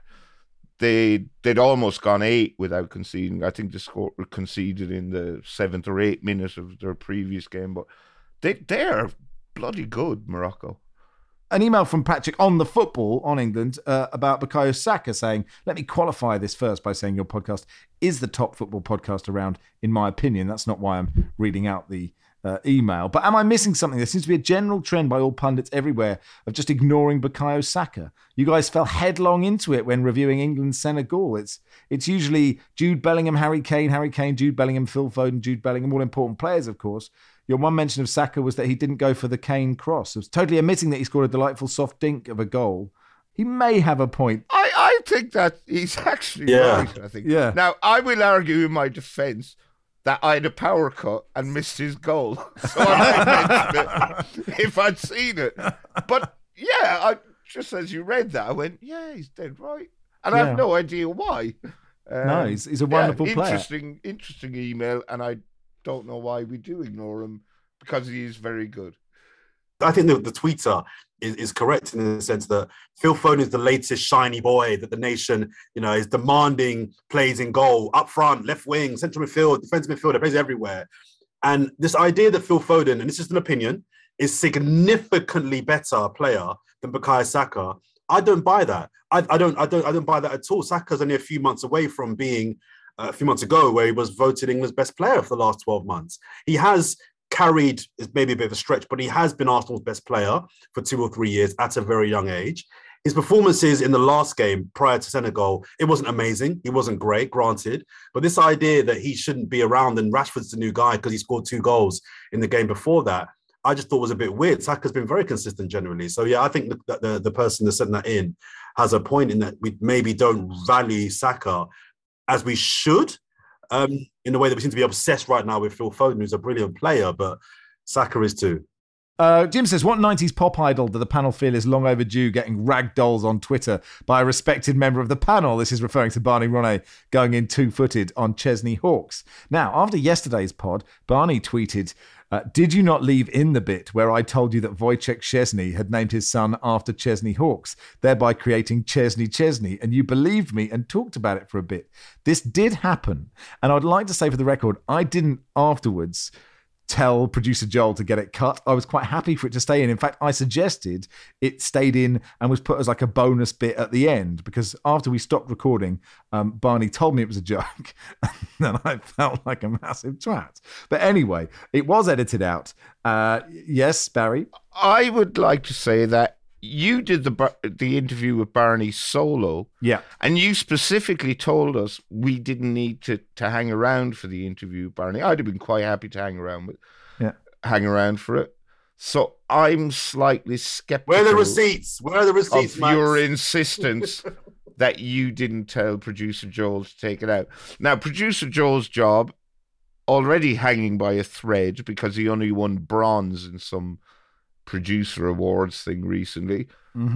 they'd almost gone 8 without conceding. I think the score conceded in the 7th or 8th minute of their previous game. But they're bloody good, Morocco. An email from Patrick on the football on England about Bukayo Saka saying, let me qualify this first by saying your podcast is the top football podcast around, in my opinion. That's not why I'm reading out the email. But am I missing something? There seems to be a general trend by all pundits everywhere of just ignoring Bukayo Saka. You guys fell headlong into it when reviewing England-Senegal. It's usually Jude Bellingham, Harry Kane, Jude Bellingham, Phil Foden, Jude Bellingham, all important players, of course. Your one mention of Saka was that he didn't go for the Kane cross. It was totally admitting that he scored a delightful soft dink of a goal. He may have a point. I think that he's actually right, I think. Yeah. Now, I will argue in my defence that I had a power cut and missed his goal. So I might mention it if I'd seen it. But yeah, just as you read that, I went, yeah, he's dead right. And I have no idea why. No, he's a wonderful player. Interesting email, and I don't know why we do ignore him, because he is very good. I think the tweeter is correct in the sense that Phil Foden is the latest shiny boy that the nation, is demanding plays in goal, up front, left wing, central midfield, defensive midfielder, plays everywhere. And this idea that Phil Foden, and this is an opinion, is significantly better player than Bukayo Saka, I don't buy that. I don't buy that at all. Saka's only a few months away from being a few months ago where he was voted England's best player for the last 12 months. He has carried, is maybe a bit of a stretch, but he has been Arsenal's best player for 2 or 3 years at a very young age. His performances in the last game prior to Senegal, it wasn't amazing. He wasn't great, granted. But this idea that he shouldn't be around and Rashford's the new guy because he scored 2 goals in the game before that, I just thought was a bit weird. Saka's been very consistent generally. So yeah, I think that the person that's sending that in has a point in that we maybe don't value Saka as we should. In the way that we seem to be obsessed right now with Phil Foden, who's a brilliant player, but Saka is too. Jim says, what 90s pop idol do the panel feel is long overdue getting ragdolls on Twitter by a respected member of the panel? This is referring to Barney Ronay going in 2-footed on Chesney Hawks. Now, after yesterday's pod, Barney tweeted, did you not leave in the bit where I told you that Wojciech Szczesny had named his son after Chesney Hawks, thereby creating Chesney, and you believed me and talked about it for a bit? This did happen, and I'd like to say for the record, I didn't afterwards tell producer Joel to get it cut. I was quite happy for it to stay in. In fact, I suggested it stayed in and was put as like a bonus bit at the end, because after we stopped recording, Barney told me it was a joke, and then I felt like a massive twat. But anyway, it was edited out. Yes, Barry? I would like to say that you did the interview with Barney solo. Yeah. And you specifically told us we didn't need to hang around for the interview, Barney. I'd have been quite happy to hang around for it. So I'm slightly skeptical. Where are the receipts? Of Max? your insistence that you didn't tell producer Joel to take it out. Now, producer Joel's job, already hanging by a thread because he only won bronze in some producer awards thing recently,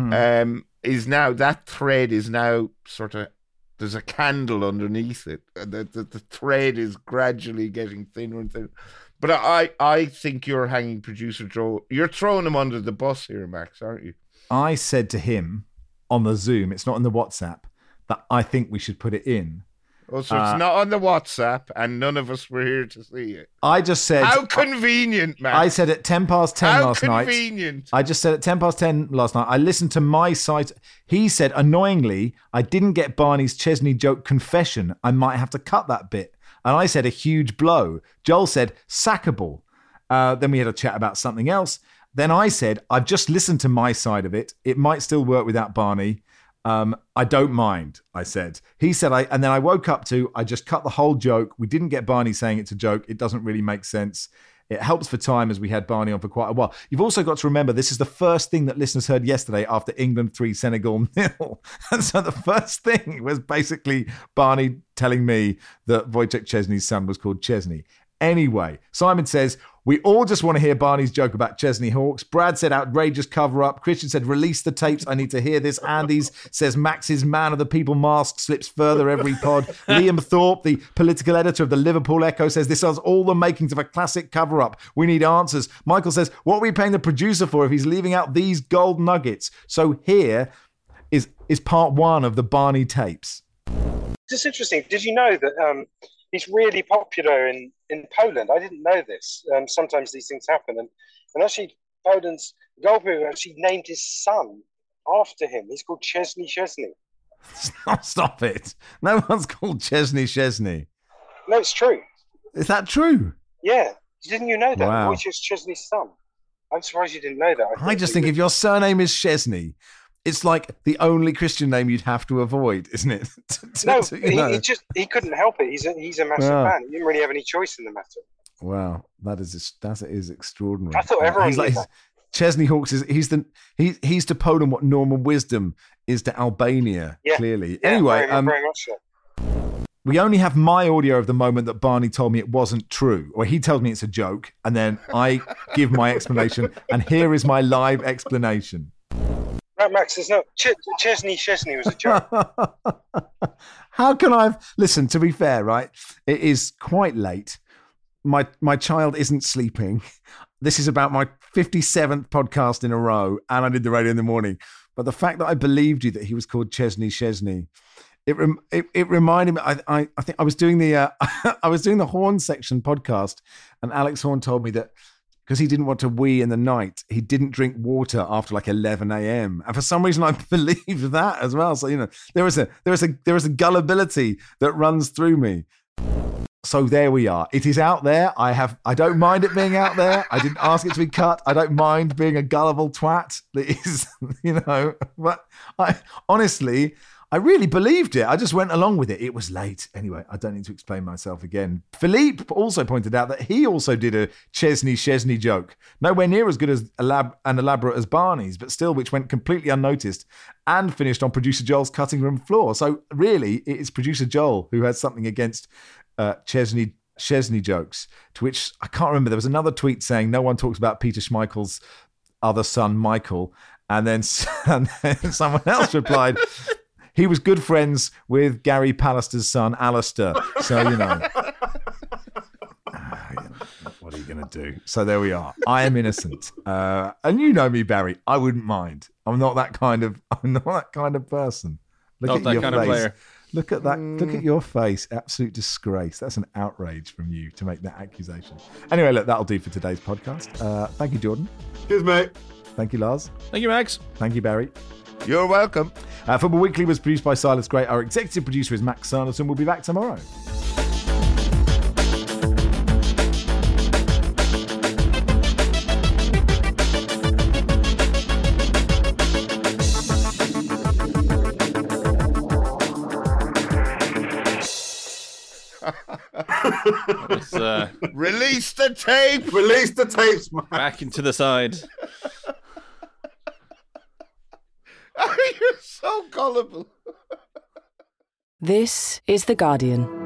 is now, that thread is now sort of, there's a candle underneath it. The thread is gradually getting thinner and thinner. But I think you're hanging producer Joel. You're throwing him under the bus here, Max, aren't you? I said to him on the Zoom, it's not in the WhatsApp, that I think we should put it in. Oh, so it's not on the WhatsApp, and none of us were here to see it. I just said... How convenient, Max. I said at 10 past 10 last night. How convenient. I just said at 10 past 10 last night, I listened to my site. He said, annoyingly, I didn't get Barney's Chesney joke confession. I might have to cut that bit. And I said, a huge blow. Joel said, sackable. Then we had a chat about something else. Then I said, I've just listened to my side of it. It might still work without Barney. I don't mind, I said. He said, and then I woke up to, I just cut the whole joke. We didn't get Barney saying it's a joke. It doesn't really make sense. It helps for time as we had Barney on for quite a while. You've also got to remember, this is the first thing that listeners heard yesterday after England 3, Senegal 0. And so the first thing was basically Barney telling me that Wojciech Szczesny's son was called Chesney. Anyway, Simon says, we all just want to hear Barney's joke about Chesney Hawks. Brad said, outrageous cover-up. Christian said, release the tapes. I need to hear this. Andy's says, Max's man of the people mask slips further every pod. Liam Thorpe, the political editor of the Liverpool Echo, says, this has all the makings of a classic cover-up. We need answers. Michael says, what are we paying the producer for if he's leaving out these gold nuggets? So here is part one of the Barney tapes. It's interesting. Did you know that he's really popular in Poland? I didn't know this. Sometimes these things happen. And actually, Poland's goalkeeper actually named his son after him. He's called Chesney Szczesny. Stop it. No one's called Chesney Szczesny. No, it's true. Is that true? Yeah. Didn't you know that? Wow. Wojciech Szczesny's son. I'm surprised you didn't know that. I just think if your surname is Szczesny, it's like the only Christian name you'd have to avoid, isn't it? He couldn't help it. He's a massive fan. He didn't really have any choice in the matter. Wow, that is extraordinary. I thought everyone knew that. Chesney Hawks he's to Poland what Norman Wisdom is to Albania. Yeah. Clearly. Yeah, anyway, very much so. We only have my audio of the moment that Barney told me it wasn't true, or he tells me it's a joke, and then I give my explanation. And here is my live explanation. Right, Max, there's no... Chesney Szczesny was a joke. How can I... Listen, to be fair, right? It is quite late. My child isn't sleeping. This is about my 57th podcast in a row, and I did the radio in the morning. But the fact that I believed you that he was called Chesney Szczesny, it reminded me... I think I was doing the I was doing the Horn Section podcast, and Alex Horn told me that because he didn't want to wee in the night, he didn't drink water after like 11 a.m. And for some reason, I believe that as well. So, you know, there is a gullibility that runs through me. So there we are. It is out there. I don't mind it being out there. I didn't ask it to be cut. I don't mind being a gullible twat. That is, you know, but I really believed it. I just went along with it. It was late. Anyway, I don't need to explain myself again. Philippe also pointed out that he also did a Chesney Szczesny joke. Nowhere near as good as and elaborate as Barney's, but still which went completely unnoticed and finished on producer Joel's cutting room floor. So really, it is producer Joel who has something against Chesney jokes, to which I can't remember. There was another tweet saying no one talks about Peter Schmeichel's other son, Michael. And then someone else replied... He was good friends with Gary Pallister's son, Alistair. So, you know, what are you going to do? So there we are. I am innocent. And you know me, Barry. I wouldn't mind. I'm not that kind of person. Not that kind of player. Look at that. Look at your face. Absolute disgrace. That's an outrage from you to make that accusation. Anyway, look, that'll do for today's podcast. Thank you, Jordan. Cheers, mate. Thank you, Lars. Thank you, Max. Thank you, Barry. You're welcome. Football Weekly was produced by Silas Gray. Our executive producer is Max Sanderson. We'll be back tomorrow. Release the tape. Release the tapes, man. Back into the side. You're so gullible. This is The Guardian.